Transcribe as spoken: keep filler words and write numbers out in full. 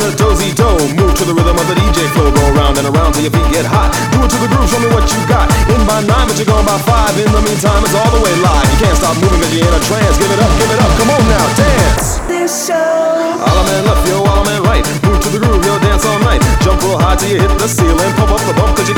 a dozy do. Move to the rhythm of the D J flow. Go around and around till your feet get hot. Do it to the groove, show me what you got. In by nine, but you're going by five. In the meantime, it's all the way live. You can't stop moving cause you're in a trance. Give it up, give it up, come on now, dance. This show. All man left, yo, all man right. Move to the groove, yo, dance all night. Jump real high till you hit the ceiling. Pump up the bump cause